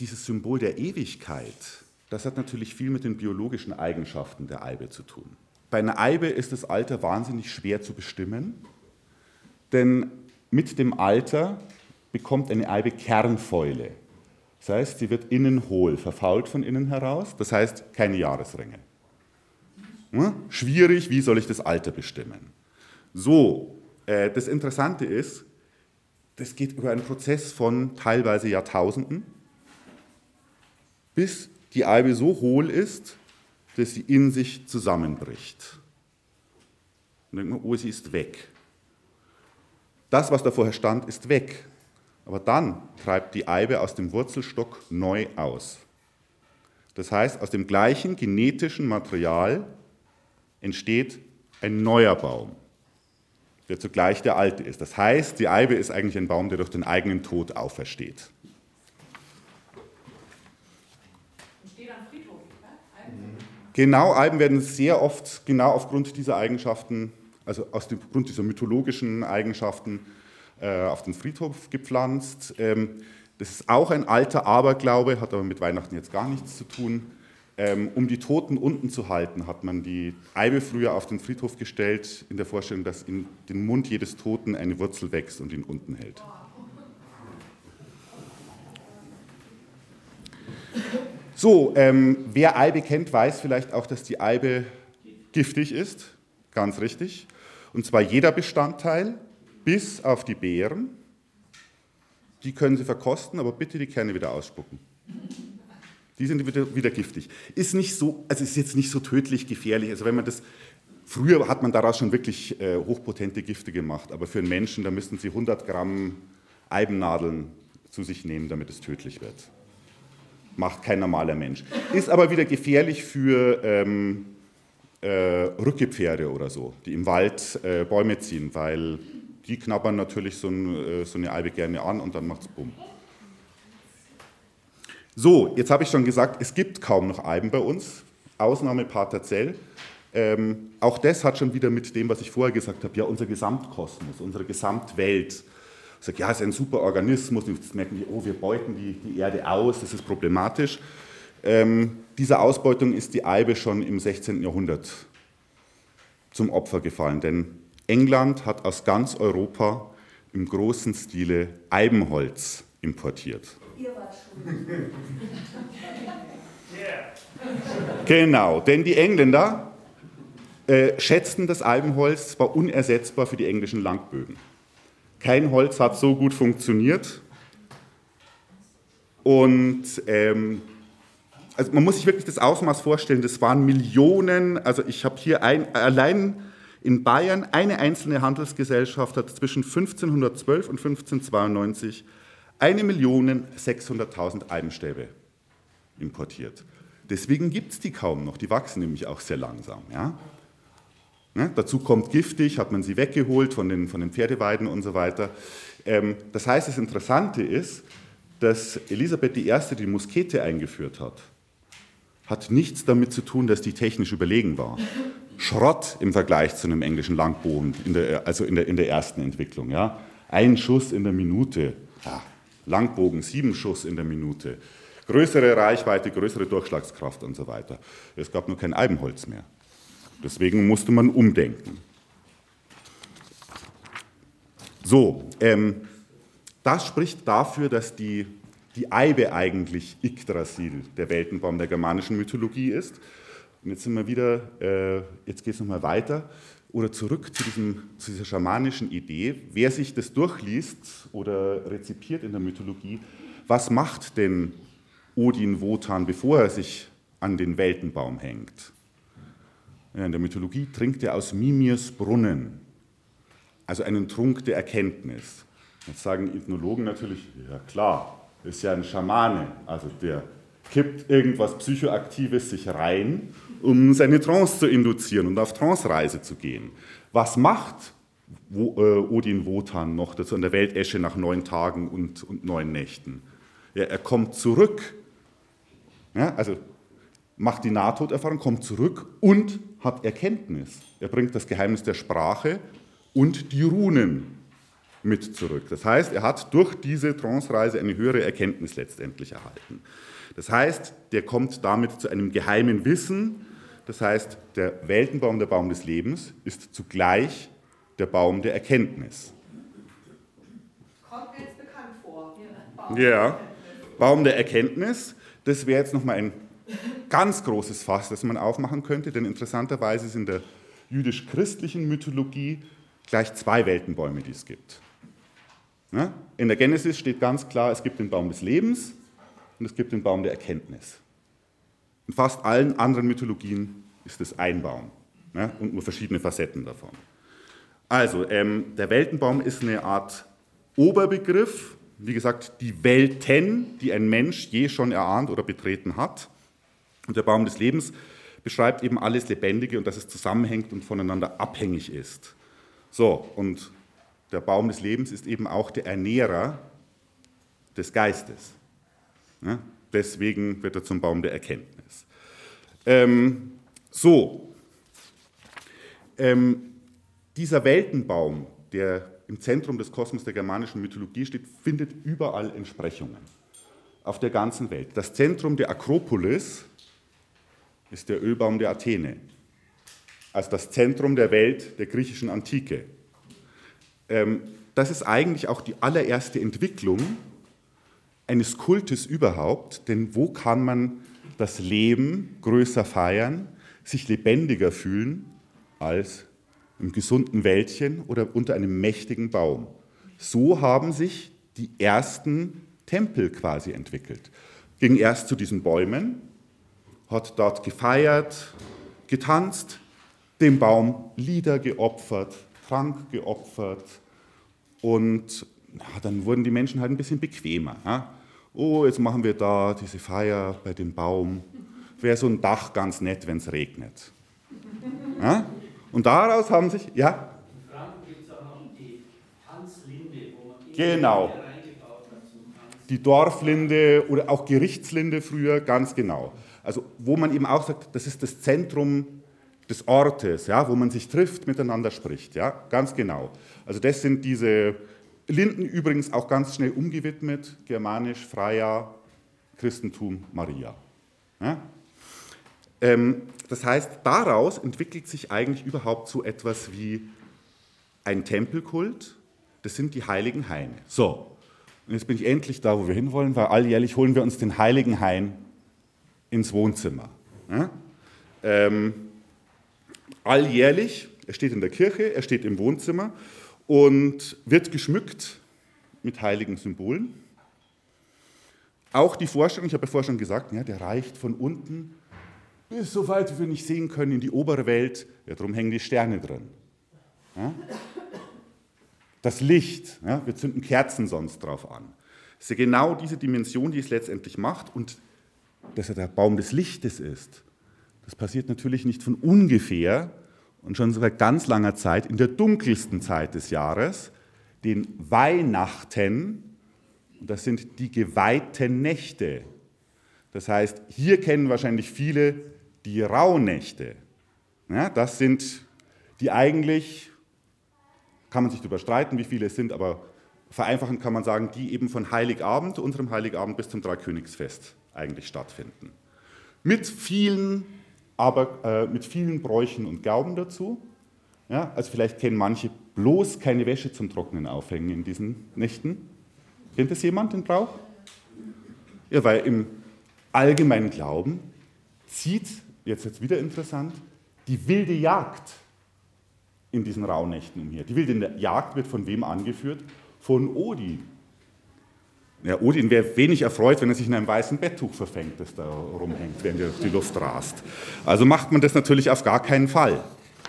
dieses Symbol der Ewigkeit, das hat natürlich viel mit den biologischen Eigenschaften der Eibe zu tun. Bei einer Eibe ist das Alter wahnsinnig schwer zu bestimmen, denn mit dem Alter bekommt eine Eibe Kernfäule. Das heißt, sie wird innen hohl, verfault von innen heraus, das heißt keine Jahresringe. Schwierig, wie soll ich das Alter bestimmen? So, das Interessante ist, das geht über einen Prozess von teilweise Jahrtausenden, bis die Eibe so hohl ist, dass sie in sich zusammenbricht. Und dann denkt man, oh, sie ist weg. Das, was da vorher stand, ist weg. Aber dann treibt die Eibe aus dem Wurzelstock neu aus. Das heißt, aus dem gleichen genetischen Material entsteht ein neuer Baum, der zugleich der alte ist. Das heißt, die Eibe ist eigentlich ein Baum, der durch den eigenen Tod aufersteht. Steht am Friedhof, ne? Genau, Eiben werden sehr oft genau aufgrund dieser Eigenschaften, also aufgrund dieser mythologischen Eigenschaften, auf den Friedhof gepflanzt. Das ist auch ein alter Aberglaube, hat aber mit Weihnachten jetzt gar nichts zu tun. Um die Toten unten zu halten, hat man die Eibe früher auf den Friedhof gestellt, in der Vorstellung, dass in den Mund jedes Toten eine Wurzel wächst und ihn unten hält. So, wer Eibe kennt, weiß vielleicht auch, dass die Eibe giftig ist, ganz richtig. Und zwar jeder Bestandteil, bis auf die Beeren, die können Sie verkosten, aber bitte die Kerne wieder ausspucken. Die sind wieder giftig. Ist nicht so, also ist jetzt nicht so tödlich gefährlich. Also wenn man das, früher hat man daraus schon wirklich hochpotente Gifte gemacht, aber für einen Menschen, da müssten Sie 100 Gramm Eibennadeln zu sich nehmen, damit es tödlich wird. Macht kein normaler Mensch. Ist aber wieder gefährlich für Rückepferde oder so, die im Wald Bäume ziehen, weil die knabbern natürlich so eine Eibe gerne an und dann macht es bumm. So, jetzt habe ich schon gesagt, es gibt kaum noch Eiben bei uns, Ausnahme Paterzell. Auch das hat schon wieder mit dem, was ich vorher gesagt habe, ja, unser Gesamtkosmos, unsere Gesamtwelt. Ich sage, ja, es ist ein super Organismus, jetzt merken die, oh, wir beuten die Erde aus, das ist problematisch. Dieser Ausbeutung ist die Eibe schon im 16. Jahrhundert zum Opfer gefallen, denn England hat aus ganz Europa im großen Stile Eibenholz importiert. Ihr wart schon. Genau, denn die Engländer schätzten das Eibenholz, es war unersetzbar für die englischen Langbögen. Kein Holz hat so gut funktioniert. Und also man muss sich wirklich das Ausmaß vorstellen, das waren Millionen, also ich habe hier allein in Bayern eine einzelne Handelsgesellschaft hat zwischen 1512 und 1592 1.600.000 Eibenstäbe importiert. Deswegen gibt es die kaum noch, die wachsen nämlich auch sehr langsam. Ja? Ne? Dazu kommt giftig, hat man sie weggeholt von den Pferdeweiden und so weiter. Das heißt, das Interessante ist, dass Elisabeth I. die Muskete eingeführt hat nichts damit zu tun, dass die technisch überlegen war. Schrott im Vergleich zu einem englischen Langbogen, in der ersten Entwicklung. Ja? 1 Schuss in der Minute, ja. Langbogen 7 Schuss in der Minute, größere Reichweite, größere Durchschlagskraft und so weiter. Es gab nur kein Eibenholz mehr. Deswegen musste man umdenken. So, das spricht dafür, dass die Eibe eigentlich Yggdrasil, der Weltenbaum der germanischen Mythologie ist. Und jetzt sind wir wieder, jetzt geht es nochmal weiter oder zurück zu dieser schamanischen Idee. Wer sich das durchliest oder rezipiert in der Mythologie, was macht denn Odin Wotan, bevor er sich an den Weltenbaum hängt? Ja, in der Mythologie trinkt er aus Mimirs Brunnen, also einen Trunk der Erkenntnis. Jetzt sagen Ethnologen natürlich, ja klar, ist ja ein Schamane, also der kippt irgendwas Psychoaktives sich rein, um seine Trance zu induzieren und auf Trance-Reise zu gehen. Was macht Odin Wotan noch dazu an der Weltesche nach 9 Tagen und 9 Nächten? Ja, er kommt zurück, ja, also macht die Nahtoderfahrung, kommt zurück und hat Erkenntnis. Er bringt das Geheimnis der Sprache und die Runen mit zurück. Das heißt, er hat durch diese Trance-Reise eine höhere Erkenntnis letztendlich erhalten. Das heißt, der kommt damit zu einem geheimen Wissen. Das heißt, der Weltenbaum, der Baum des Lebens, ist zugleich der Baum der Erkenntnis. Kommt mir jetzt bekannt vor. Baum der Erkenntnis. Das wäre jetzt nochmal ein ganz großes Fass, das man aufmachen könnte, denn interessanterweise ist in der jüdisch-christlichen Mythologie gleich 2 Weltenbäume, die es gibt. In der Genesis steht ganz klar, es gibt den Baum des Lebens und es gibt den Baum der Erkenntnis. In fast allen anderen Mythologien ist es ein Baum und nur verschiedene Facetten davon. Also, der Weltenbaum ist eine Art Oberbegriff, wie gesagt, die Welten, die ein Mensch je schon erahnt oder betreten hat. Und der Baum des Lebens beschreibt eben alles Lebendige und dass es zusammenhängt und voneinander abhängig ist. So, und der Baum des Lebens ist eben auch der Ernährer des Geistes. Ja, deswegen wird er zum Baum der Erkenntnis. Dieser Weltenbaum, der im Zentrum des Kosmos der germanischen Mythologie steht, findet überall Entsprechungen. Auf der ganzen Welt. Das Zentrum der Akropolis ist der Ölbaum der Athene. Also das Zentrum der Welt der griechischen Antike. Das ist eigentlich auch die allererste Entwicklung eines Kultes überhaupt, denn wo kann man das Leben größer feiern, sich lebendiger fühlen als im gesunden Wäldchen oder unter einem mächtigen Baum. So haben sich die ersten Tempel quasi entwickelt. Ging erst zu diesen Bäumen, hat dort gefeiert, getanzt, dem Baum Lieder geopfert, Trank geopfert und dann wurden die Menschen halt ein bisschen bequemer. Ja? Oh, jetzt machen wir da diese Feier bei dem Baum. Wäre so ein Dach ganz nett, wenn es regnet. Ja? Und daraus haben sich, ja? In Franken gibt es auch noch die Tanzlinde, wo man genau. reingebaut hat zum Tanzen. Die Dorflinde oder auch Gerichtslinde früher, ganz genau. Also wo man eben auch sagt, das ist das Zentrum des Ortes, ja, wo man sich trifft, miteinander spricht, ja, ganz genau. Also das sind diese Linden übrigens auch ganz schnell umgewidmet, germanisch, Freya, Christentum, Maria. Ja? Das heißt, daraus entwickelt sich eigentlich überhaupt so etwas wie ein Tempelkult, das sind die heiligen Haine. So, und jetzt bin ich endlich da, wo wir hinwollen, weil alljährlich holen wir uns den heiligen Hain ins Wohnzimmer. Ja? Alljährlich, er steht in der Kirche, er steht im Wohnzimmer und wird geschmückt mit heiligen Symbolen. Auch die Vorstellung, ich habe ja vorher schon gesagt, ja, der reicht von unten bis so weit, wie wir nicht sehen können, in die obere Welt. Ja, darum hängen die Sterne drin. Ja? Das Licht, ja, wir zünden Kerzen sonst drauf an. Das ist ja genau diese Dimension, die es letztendlich macht. Und dass er der Baum des Lichtes ist, das passiert natürlich nicht von ungefähr und schon seit ganz langer Zeit, in der dunkelsten Zeit des Jahres, den Weihnachten, und das sind die geweihten Nächte. Das heißt, hier kennen wahrscheinlich viele die Rauhnächte. Ja, das sind die eigentlich, kann man sich darüber streiten, wie viele es sind, aber vereinfachend kann man sagen, die eben von Heiligabend, unserem Heiligabend bis zum Dreikönigsfest eigentlich stattfinden. Mit vielen Bräuchen und Glauben dazu. Ja, also vielleicht kennen manche bloß keine Wäsche zum Trocknen aufhängen in diesen Nächten. Kennt das jemand, den Brauch? Ja, weil im allgemeinen Glauben zieht, jetzt wieder interessant, die wilde Jagd in diesen Rauhnächten umher. Die wilde Jagd wird von wem angeführt? Von Odin. Ja, Odin wäre wenig erfreut, wenn er sich in einem weißen Betttuch verfängt, das da rumhängt, während er durch die Luft rast. Also macht man das natürlich auf gar keinen Fall.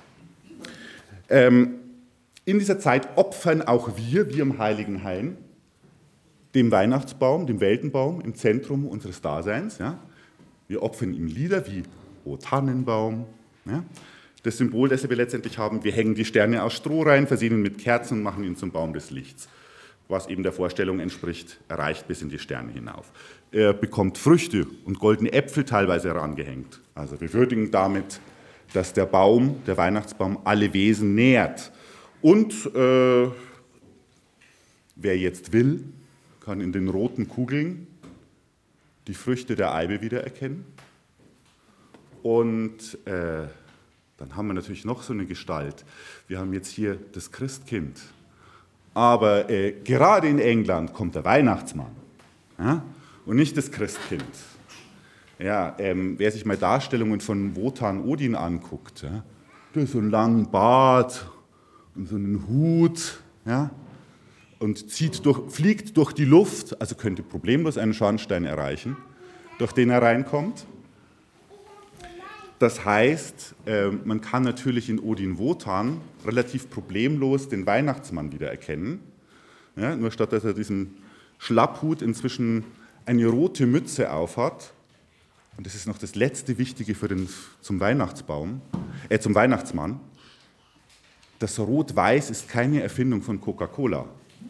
In dieser Zeit opfern auch wir im Heiligen Hain, dem Weihnachtsbaum, dem Weltenbaum im Zentrum unseres Daseins. Ja. Wir opfern ihm Lieder wie O Tannenbaum. Ja. Das Symbol, das wir letztendlich haben, wir hängen die Sterne aus Stroh rein, versehen ihn mit Kerzen und machen ihn zum Baum des Lichts. Was eben der Vorstellung entspricht, erreicht bis in die Sterne hinauf. Er bekommt Früchte und goldene Äpfel teilweise herangehängt. Also wir würdigen damit, dass der Baum, der Weihnachtsbaum, alle Wesen nährt. Und wer jetzt will, kann in den roten Kugeln die Früchte der Eibe wiedererkennen. Und dann haben wir natürlich noch so eine Gestalt. Wir haben jetzt hier das Christkind. Aber gerade in England kommt der Weihnachtsmann, ja? Und nicht das Christkind. Ja, wer sich mal Darstellungen von Wotan Odin anguckt, ja, der hat so einen langen Bart und so einen Hut, ja, und fliegt durch die Luft, also könnte problemlos einen Schornstein erreichen, durch den er reinkommt. Das heißt, man kann natürlich in Odin Wotan relativ problemlos den Weihnachtsmann wiedererkennen. Ja, nur statt dass er diesen Schlapphut inzwischen eine rote Mütze aufhat, und das ist noch das letzte Wichtige zum Weihnachtsmann, das Rot-Weiß ist keine Erfindung von Coca-Cola.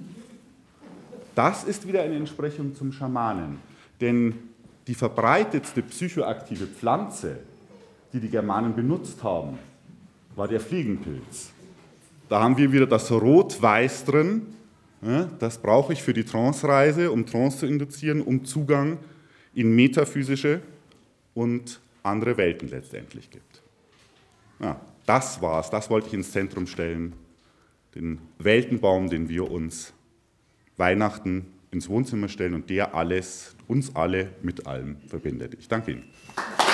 Das ist wieder eine Entsprechung zum Schamanen, denn die verbreitetste psychoaktive Pflanze, die die Germanen benutzt haben, war der Fliegenpilz. Da haben wir wieder das Rot-Weiß drin. Das brauche ich für die Trance-Reise, um Trance zu induzieren, um Zugang in metaphysische und andere Welten letztendlich gibt. Ja, das war's. Das wollte ich ins Zentrum stellen. Den Weltenbaum, den wir uns Weihnachten ins Wohnzimmer stellen und der uns alle mit allem verbindet. Ich danke Ihnen.